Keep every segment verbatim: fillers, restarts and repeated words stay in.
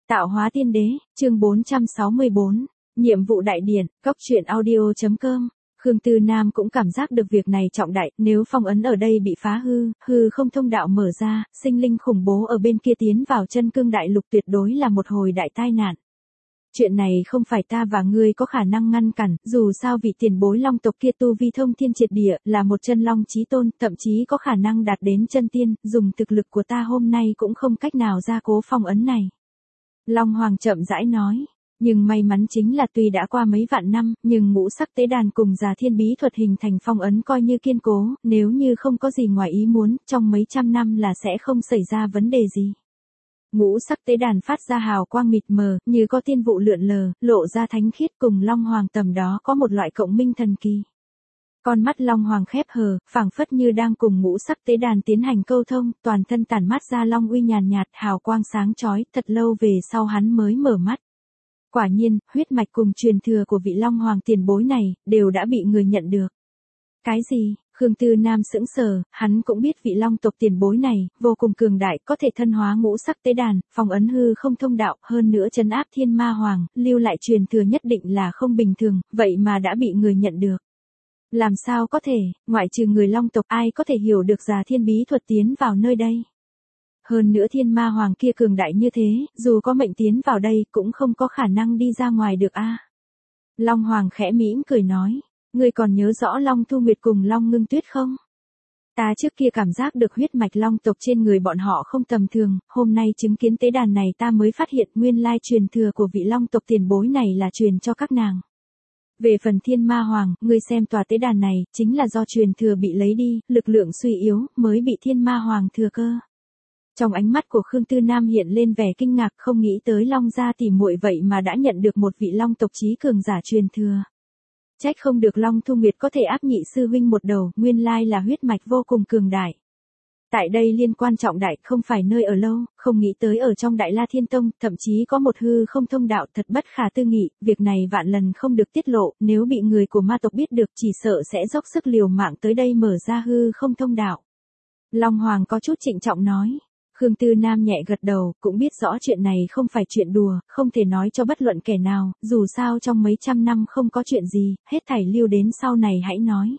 Tạo hóa tiên đế, chương bốn trăm sáu mươi bốn, nhiệm vụ đại điển, cốc truyện audio chấm com. Khương Tư Nam cũng cảm giác được việc này trọng đại, nếu phong ấn ở đây bị phá hư, hư không thông đạo mở ra, sinh linh khủng bố ở bên kia tiến vào chân cương đại lục tuyệt đối là một hồi đại tai nạn. Chuyện này không phải ta và ngươi có khả năng ngăn cản, dù sao vị tiền bối long tộc kia tu vi thông thiên triệt địa, là một chân long chí tôn, thậm chí có khả năng đạt đến chân tiên, dùng thực lực của ta hôm nay cũng không cách nào gia cố phong ấn này. Long Hoàng chậm rãi nói, nhưng may mắn chính là tuy đã qua mấy vạn năm, nhưng ngũ sắc tế đàn cùng già thiên bí thuật hình thành phong ấn coi như kiên cố, nếu như không có gì ngoài ý muốn, trong mấy trăm năm là sẽ không xảy ra vấn đề gì. Ngũ sắc tế đàn phát ra hào quang mịt mờ, như có tiên vụ lượn lờ, lộ ra thánh khiết cùng Long Hoàng tầm đó có một loại cộng minh thần kỳ. Con mắt Long Hoàng khép hờ, phảng phất như đang cùng ngũ sắc tế đàn tiến hành câu thông, toàn thân tản mát ra long uy nhàn nhạt, hào quang sáng chói, thật lâu về sau hắn mới mở mắt. Quả nhiên, huyết mạch cùng truyền thừa của vị Long Hoàng tiền bối này, đều đã bị người nhận được. Cái gì? Khương Tư Nam sững sờ, hắn cũng biết vị Long tộc tiền bối này, vô cùng cường đại, có thể thân hóa ngũ sắc tế đàn, phong ấn hư không thông đạo, hơn nữa trấn áp thiên ma hoàng, lưu lại truyền thừa nhất định là không bình thường, vậy mà đã bị người nhận được. Làm sao có thể, ngoại trừ người Long tộc ai có thể hiểu được già thiên bí thuật tiến vào nơi đây. Hơn nữa thiên ma hoàng kia cường đại như thế, dù có mệnh tiến vào đây cũng không có khả năng đi ra ngoài được a. Long Hoàng khẽ mỉm cười nói, ngươi còn nhớ rõ Long Thu Nguyệt cùng Long Ngưng Tuyết không? Ta trước kia cảm giác được huyết mạch Long tộc trên người bọn họ không tầm thường, hôm nay chứng kiến tế đàn này ta mới phát hiện nguyên lai truyền thừa của vị Long tộc tiền bối này là truyền cho các nàng. Về phần thiên ma hoàng, ngươi xem tòa tế đàn này, chính là do truyền thừa bị lấy đi, lực lượng suy yếu, mới bị thiên ma hoàng thừa cơ. Trong ánh mắt của Khương Tư Nam hiện lên vẻ kinh ngạc, không nghĩ tới Long gia tỷ muội vậy mà đã nhận được một vị Long tộc chí cường giả truyền thừa. Trách không được Long Thu Nguyệt có thể áp nhị sư huynh một đầu, nguyên lai là huyết mạch vô cùng cường đại. Tại đây liên quan trọng đại, không phải nơi ở lâu, không nghĩ tới ở trong Đại La Thiên Tông, thậm chí có một hư không thông đạo thật bất khả tư nghị, việc này vạn lần không được tiết lộ, nếu bị người của ma tộc biết được chỉ sợ sẽ dốc sức liều mạng tới đây mở ra hư không thông đạo. Long Hoàng có chút trịnh trọng nói. Khương Tư Nam nhẹ gật đầu, cũng biết rõ chuyện này không phải chuyện đùa, không thể nói cho bất luận kẻ nào, dù sao trong mấy trăm năm không có chuyện gì, hết thảy lưu đến sau này hãy nói.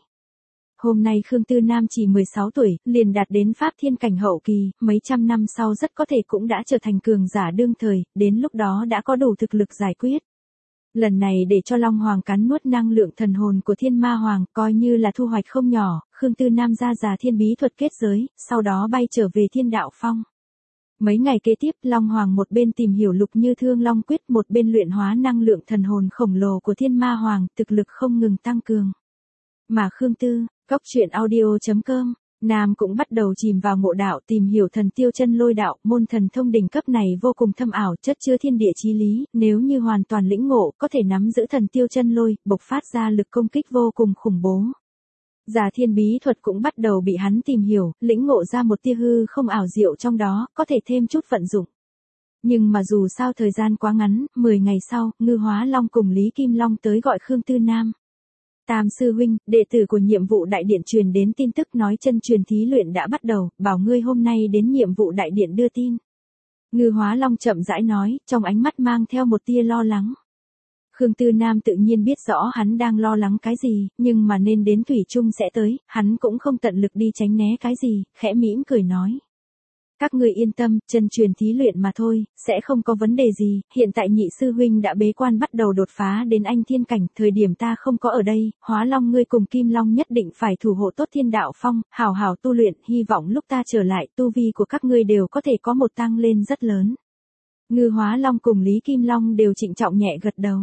Hôm nay Khương Tư Nam chỉ mười sáu tuổi, liền đạt đến Pháp Thiên cảnh hậu kỳ, mấy trăm năm sau rất có thể cũng đã trở thành cường giả đương thời, đến lúc đó đã có đủ thực lực giải quyết. Lần này để cho Long Hoàng cắn nuốt năng lượng thần hồn của thiên ma hoàng, coi như là thu hoạch không nhỏ, Khương Tư Nam ra già thiên bí thuật kết giới, sau đó bay trở về thiên đạo phong. Mấy ngày kế tiếp, Long Hoàng một bên tìm hiểu lục như thương long quyết, một bên luyện hóa năng lượng thần hồn khổng lồ của thiên ma hoàng, thực lực không ngừng tăng cường. Mà Khương Tư, cốc truyện audio chấm com, Nam cũng bắt đầu chìm vào ngộ đạo, tìm hiểu thần tiêu chân lôi đạo, môn thần thông đỉnh cấp này vô cùng thâm ảo, chất chứa thiên địa chí lý, nếu như hoàn toàn lĩnh ngộ, có thể nắm giữ thần tiêu chân lôi, bộc phát ra lực công kích vô cùng khủng bố. Già thiên bí thuật cũng bắt đầu bị hắn tìm hiểu, lĩnh ngộ ra một tia hư không ảo diệu trong đó, có thể thêm chút vận dụng. Nhưng mà dù sao thời gian quá ngắn, mười ngày sau, Ngư Hóa Long cùng Lý Kim Long tới gọi Khương Tư Nam. Tam sư huynh, đệ tử của nhiệm vụ đại điện truyền đến tin tức nói chân truyền thí luyện đã bắt đầu, bảo ngươi hôm nay đến nhiệm vụ đại điện đưa tin. Ngư Hóa Long chậm rãi nói, trong ánh mắt mang theo một tia lo lắng. Khương Tư Nam tự nhiên biết rõ hắn đang lo lắng cái gì, nhưng mà nên đến thủy chung sẽ tới, hắn cũng không tận lực đi tránh né cái gì, khẽ mỉm cười nói. Các ngươi yên tâm, chân truyền thí luyện mà thôi, sẽ không có vấn đề gì, hiện tại nhị sư huynh đã bế quan bắt đầu đột phá đến anh thiên cảnh, thời điểm ta không có ở đây, Hóa Long ngươi cùng Kim Long nhất định phải thủ hộ tốt thiên đạo phong, hào hào tu luyện, hy vọng lúc ta trở lại, tu vi của các ngươi đều có thể có một tăng lên rất lớn. Ngư Hóa Long cùng Lý Kim Long đều trịnh trọng nhẹ gật đầu.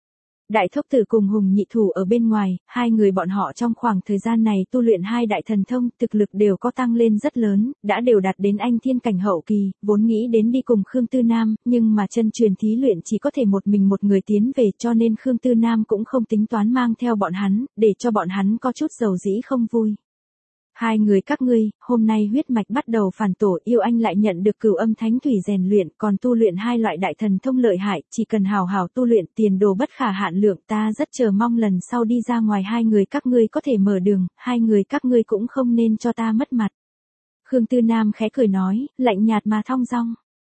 Đại Thốc Tử cùng Hùng Nhị Thủ ở bên ngoài, hai người bọn họ trong khoảng thời gian này tu luyện hai đại thần thông, thực lực đều có tăng lên rất lớn, đã đều đạt đến anh thiên cảnh hậu kỳ, vốn nghĩ đến đi cùng Khương Tư Nam, nhưng mà chân truyền thí luyện chỉ có thể một mình một người tiến về, cho nên Khương Tư Nam cũng không tính toán mang theo bọn hắn, để cho bọn hắn có chút dầu dĩ không vui. Hai người các ngươi, hôm nay huyết mạch bắt đầu phản tổ, yêu anh lại nhận được cửu âm thánh thủy rèn luyện, còn tu luyện hai loại đại thần thông lợi hại, chỉ cần hào hào tu luyện, tiền đồ bất khả hạn lượng, ta rất chờ mong lần sau đi ra ngoài hai người các ngươi có thể mở đường, hai người các ngươi cũng không nên cho ta mất mặt. Khương Tư Nam khẽ cười nói, lạnh nhạt mà thong dong.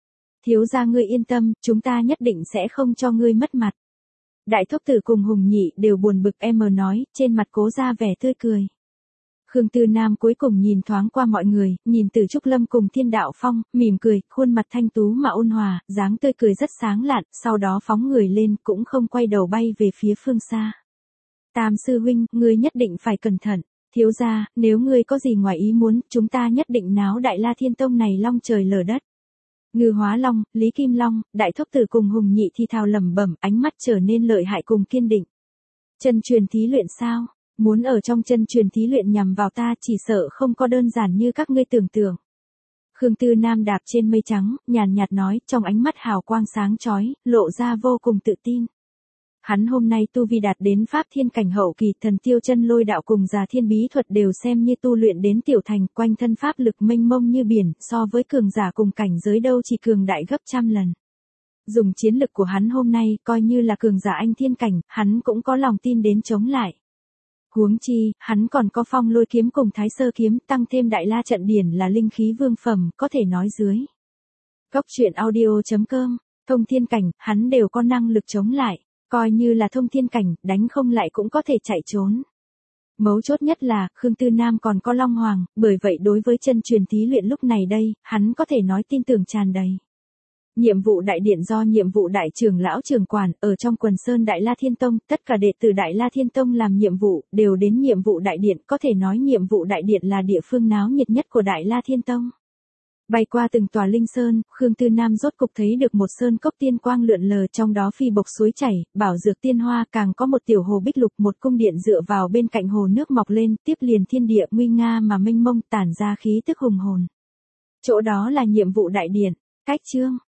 Thiếu gia ngươi yên tâm, chúng ta nhất định sẽ không cho ngươi mất mặt. Đại thúc tử cùng Hùng Nhị đều buồn bực em mờ nói, trên mặt cố ra vẻ tươi cười. Khương Tư Nam cuối cùng nhìn thoáng qua mọi người, nhìn Từ Trúc Lâm cùng Thiên Đạo Phong, mỉm cười, khuôn mặt thanh tú mà ôn hòa, dáng tươi cười rất sáng lạn, sau đó phóng người lên cũng không quay đầu bay về phía phương xa. Tam sư huynh, ngươi nhất định phải cẩn thận. Thiếu gia, nếu ngươi có gì ngoài ý muốn, chúng ta nhất định náo Đại La Thiên Tông này long trời lở đất. Ngư Hóa Long, Lý Kim Long, Đại Thúc Tử cùng Hùng Nhị thi thào lẩm bẩm, ánh mắt trở nên lợi hại cùng kiên định. Chân truyền thí luyện sao? Muốn ở trong chân truyền thí luyện nhằm vào ta chỉ sợ không có đơn giản như các ngươi tưởng tượng. Khương Tư Nam đạp trên mây trắng, nhàn nhạt nói, trong ánh mắt hào quang sáng chói, lộ ra vô cùng tự tin. Hắn hôm nay tu vi đạt đến pháp thiên cảnh hậu kỳ, thần tiêu chân lôi đạo cùng già thiên bí thuật đều xem như tu luyện đến tiểu thành, quanh thân pháp lực mênh mông như biển, so với cường giả cùng cảnh giới đâu chỉ cường đại gấp trăm lần. Dùng chiến lực của hắn hôm nay, coi như là cường giả anh thiên cảnh, hắn cũng có lòng tin đến chống lại. Huống chi, hắn còn có phong lôi kiếm cùng thái sơ kiếm, tăng thêm đại la trận điển là linh khí vương phẩm, có thể nói dưới. Cốc truyện audio chấm com, thông thiên cảnh, hắn đều có năng lực chống lại. Coi như là thông thiên cảnh, đánh không lại cũng có thể chạy trốn. Mấu chốt nhất là, Khương Tư Nam còn có Long Hoàng, bởi vậy đối với chân truyền thí luyện lúc này đây, hắn có thể nói tin tưởng tràn đầy. Nhiệm vụ đại điện do nhiệm vụ đại trưởng lão trưởng quản, ở trong quần sơn Đại La Thiên Tông, tất cả đệ tử Đại La Thiên Tông làm nhiệm vụ, đều đến nhiệm vụ đại điện, có thể nói nhiệm vụ đại điện là địa phương náo nhiệt nhất của Đại La Thiên Tông. Bay qua từng tòa linh sơn, Khương Tư Nam rốt cục thấy được một sơn cốc tiên quang lượn lờ, trong đó phi bộc suối chảy, bảo dược tiên hoa, càng có một tiểu hồ bích lục, một cung điện dựa vào bên cạnh hồ nước mọc lên, tiếp liền thiên địa nguy nga mà mênh mông, tản ra khí tức hùng hồn. Chỗ đó là nhiệm vụ đại điện. Cách chương